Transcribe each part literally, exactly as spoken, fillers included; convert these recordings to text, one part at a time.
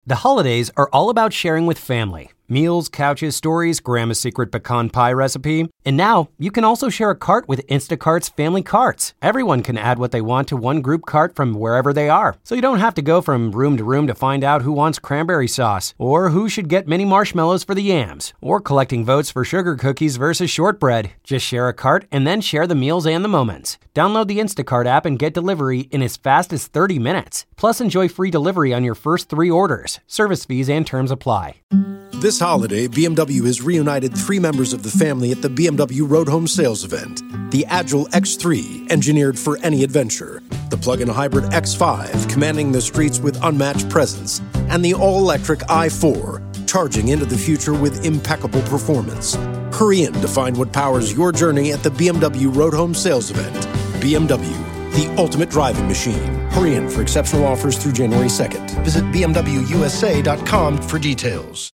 The holidays are all about sharing with family. Meals, couches, stories, Grandma's secret pecan pie recipe. And now, you can also share a cart with Instacart's Family Carts. Everyone can add what they want to one group cart from wherever they are. So you don't have to go from room to room to find out who wants cranberry sauce, or who should get mini marshmallows for the yams, or collecting votes for sugar cookies versus shortbread. Just share a cart and then share the meals and the moments. Download the Instacart app and get delivery in as fast as thirty minutes. Plus, enjoy free delivery on your first three orders. Service fees and terms apply. This holiday, B M W has reunited three members of the family at the B M W Road Home Sales Event. The Agile X three, engineered for any adventure. The plug-in hybrid X five, commanding the streets with unmatched presence. And the all-electric i four, charging into the future with impeccable performance. Hurry in to find what powers your journey at the B M W Road Home Sales Event. B M W, the ultimate driving machine. Hurry in for exceptional offers through January second. Visit B M W U S A dot com for details.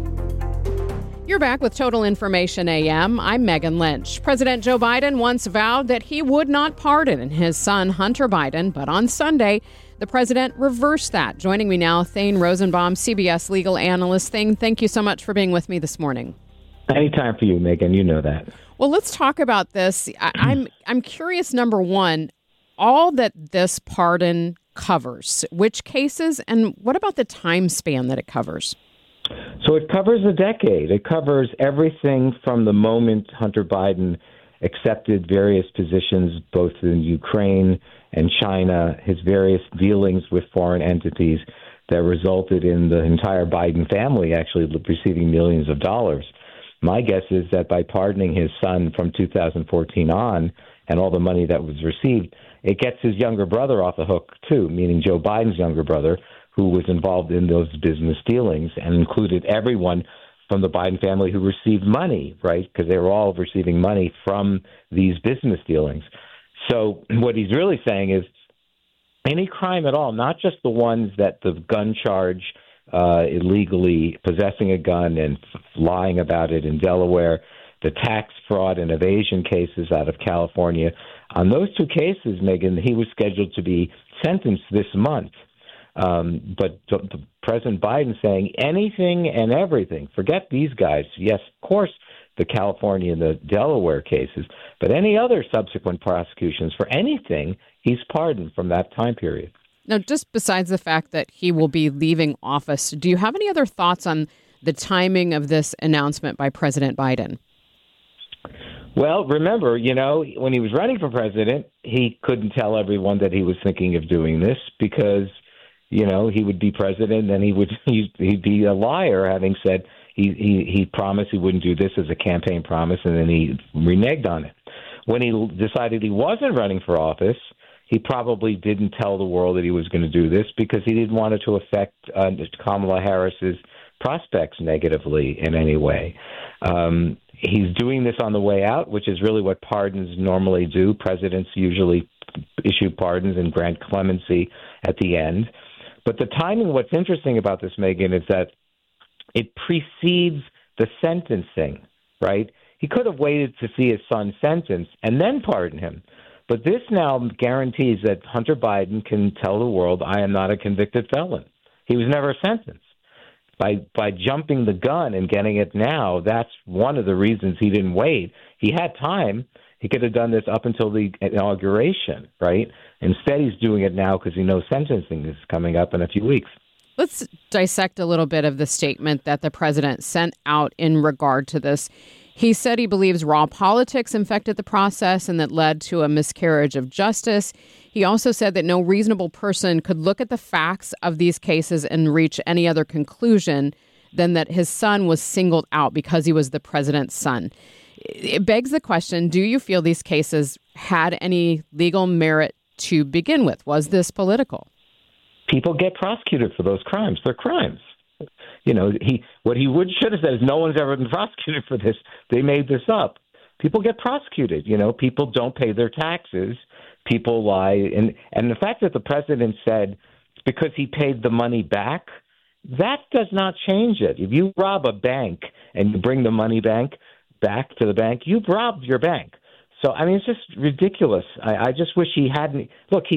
You're back with Total Information A M. I'm Megan Lynch. President Joe Biden once vowed that he would not pardon his son, Hunter Biden, but on Sunday, the president reversed that. Joining me now, Thane Rosenbaum, C B S legal analyst. Thane, thank you so much for being with me this morning. Anytime for you, Megan. You know that. Well, let's talk about this. I, I'm I'm curious, number one, all that this pardon covers, which cases, and what about the time span that it covers? So it covers a decade. It covers everything from the moment Hunter Biden accepted various positions both in Ukraine and China, his various dealings with foreign entities that resulted in the entire Biden family actually receiving millions of dollars. My guess is that by pardoning his son from two thousand fourteen on and all the money that was received, it gets his younger brother off the hook too, meaning Joe Biden's younger brother, who was involved in those business dealings and included everyone from the Biden family who received money, right? Because they were all receiving money from these business dealings. So what he's really saying is any crime at all, not just the ones that the gun charge, uh, illegally possessing a gun and f- lying about it in Delaware, the tax fraud and evasion cases out of California. On those two cases, Megan, he was scheduled to be sentenced this month. Um, but the, the President Biden saying anything and everything, forget these guys. Yes, of course, the California and the Delaware cases, but any other subsequent prosecutions for anything, he's pardoned from that time period. Now, just besides the fact that he will be leaving office, do you have any other thoughts on the timing of this announcement by President Biden? Well, remember, you know, when he was running for president, he couldn't tell everyone that he was thinking of doing this because you know, he would be president and he would he'd be a liar, having said he, he, he promised he wouldn't do this as a campaign promise, and then he reneged on it. When he decided he wasn't running for office, he probably didn't tell the world that he was going to do this because he didn't want it to affect uh, Kamala Harris's prospects negatively in any way. Um, he's doing this on the way out, which is really what pardons normally do. Presidents usually issue pardons and grant clemency at the end. But the timing, what's interesting about this, Megan, is that it precedes the sentencing, right? He could have waited to see his son sentenced and then pardon him. But this now guarantees that Hunter Biden can tell the world, I am not a convicted felon. He was never sentenced. By by jumping the gun and getting it now, that's one of the reasons he didn't wait. He had time. He could have done this up until the inauguration, right? Instead, he's doing it now because he knows sentencing is coming up in a few weeks. Let's dissect a little bit of the statement that the president sent out in regard to this. He said he believes raw politics infected the process and that led to a miscarriage of justice. He also said that no reasonable person could look at the facts of these cases and reach any other conclusion than that his son was singled out because he was the president's son. It begs the question, do you feel these cases had any legal merit to begin with? Was this political? People get prosecuted for those crimes. They're crimes. You know, he what he would should have said is no one's ever been prosecuted for this. They made this up. People get prosecuted. You know, people don't pay their taxes. People lie. And, and the fact that the president said because he paid the money back, that does not change it. If you rob a bank and you bring the money bank back to the bank, you've robbed your bank. So, I mean, it's just ridiculous. I, I just wish he hadn't. Look, he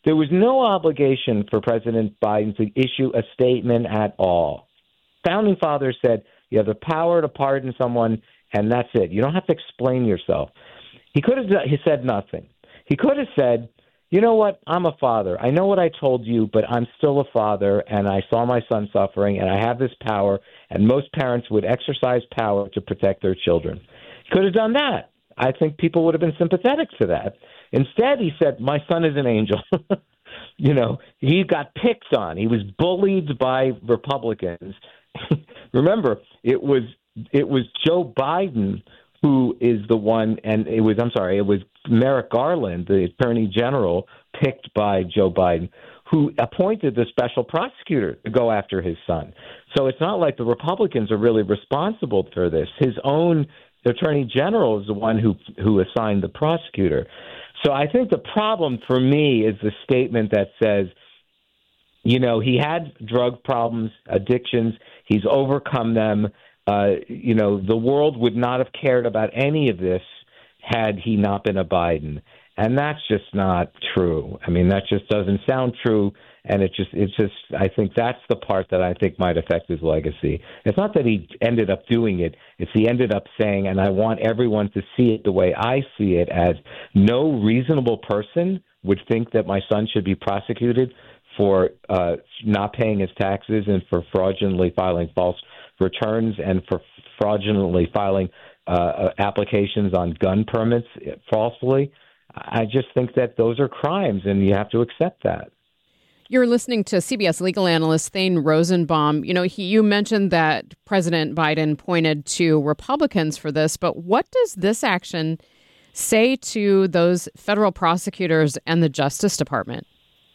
There was no obligation for President Biden to issue a statement at all. Founding fathers said you have the power to pardon someone, and that's it. You don't have to explain yourself. He could have he said nothing. He could have said, you know what, I'm a father. I know what I told you, but I'm still a father, and I saw my son suffering, and I have this power, and most parents would exercise power to protect their children. He could have done that. I think people would have been sympathetic to that. Instead, he said, my son is an angel. You know, he got picked on. He was bullied by Republicans. Remember, it was it was Joe Biden who is the one, and it was, I'm sorry, it was Merrick Garland, the Attorney General, picked by Joe Biden, who appointed the special prosecutor to go after his son. So it's not like the Republicans are really responsible for this. His own Attorney General is the one who who assigned the prosecutor. So I think the problem for me is the statement that says, you know, he had drug problems, addictions, he's overcome them. Uh, you know, the world would not have cared about any of this had he not been a Biden. And that's just not true. I mean, that just doesn't sound true. And it just, it's just, I think that's the part that I think might affect his legacy. It's not that he ended up doing it. It's he ended up saying, and I want everyone to see it the way I see it, as no reasonable person would think that my son should be prosecuted for uh, not paying his taxes and for fraudulently filing false returns and for fraudulently filing uh, applications on gun permits falsely. I just think that those are crimes, and you have to accept that. You're listening to C B S legal analyst Thane Rosenbaum. You know, he, you mentioned that President Biden pointed to Republicans for this, but what does this action say to those federal prosecutors and the Justice Department?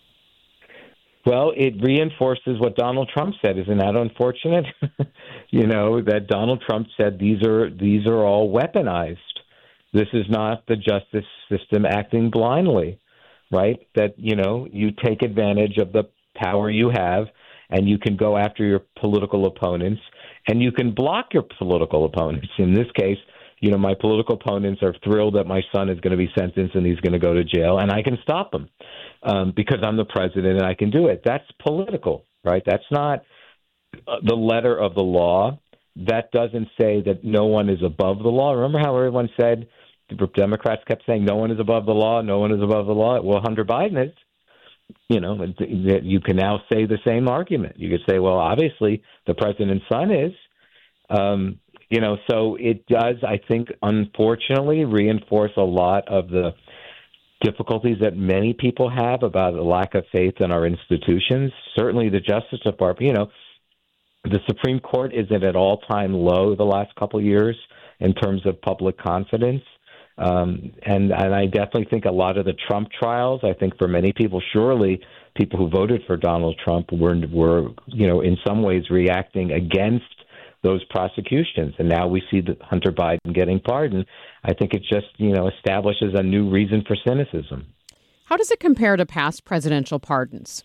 Well, it reinforces what Donald Trump said. Isn't that unfortunate? You know, that Donald Trump said these are these are all weaponized. This is not the justice system acting blindly, right? That, you know, you take advantage of the power you have and you can go after your political opponents and you can block your political opponents. In this case, you know, my political opponents are thrilled that my son is going to be sentenced and he's going to go to jail, and I can stop him um, because I'm the president and I can do it. That's political, right? That's not the letter of the law. That doesn't say that no one is above the law. Remember how everyone said, the Democrats kept saying no one is above the law, no one is above the law. Well, Hunter Biden is. You know, you can now say the same argument. You could say, well, obviously the president's son is. Um, you know, so it does, I think, unfortunately, reinforce a lot of the difficulties that many people have about a lack of faith in our institutions. Certainly the Justice Department, you know, the Supreme Court is at an all-time low the last couple of years in terms of public confidence. Um, and, and I definitely think a lot of the Trump trials, I think for many people, surely people who voted for Donald Trump were, were, you know, in some ways reacting against those prosecutions. And now we see the Hunter Biden getting pardoned. I think it just, you know, establishes a new reason for cynicism. How does it compare to past presidential pardons?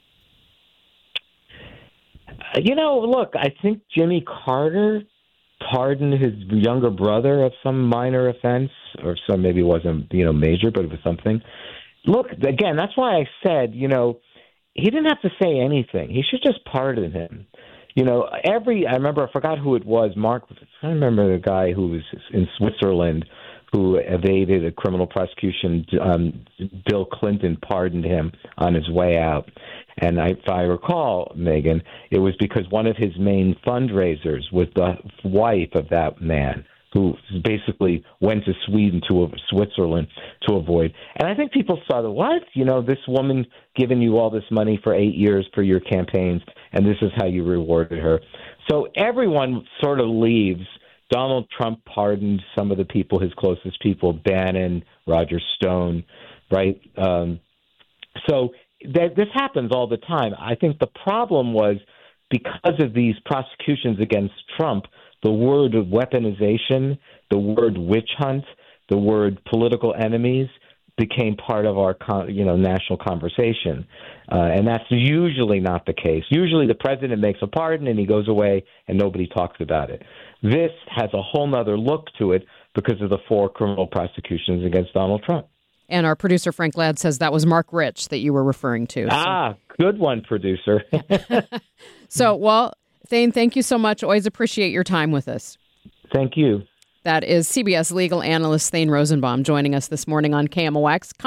You know, look, I think Jimmy Carter pardoned his younger brother of some minor offense, or some maybe it wasn't, you know, major, but it was something. Look, again, that's why I said, you know, he didn't have to say anything. He should just pardon him. You know, every, I remember, I forgot who it was, Mark, I remember the guy who was in Switzerland who evaded a criminal prosecution. Um, Bill Clinton pardoned him on his way out. And I, if I recall, Megan, it was because one of his main fundraisers was the wife of that man who basically went to Sweden to Switzerland to avoid. And I think people saw the, what? You know, this woman giving you all this money for eight years for your campaigns, and this is how you rewarded her. So everyone sort of leaves. Donald Trump pardoned some of the people, his closest people, Bannon, Roger Stone, right? Um, so that this happens all the time. I think the problem was because of these prosecutions against Trump, the word of weaponization, the word witch hunt, the word political enemies became part of our, you know, national conversation. Uh, and that's usually not the case. Usually the president makes a pardon and he goes away and nobody talks about it. This has a whole nother look to it because of the four criminal prosecutions against Donald Trump. And our producer, Frank Ladd, says that was Mark Rich that you were referring to. Ah, so. Good one, producer. So, well, Thane, thank you so much. Always appreciate your time with us. Thank you. That is C B S legal analyst Thane Rosenbaum joining us this morning on K M O X.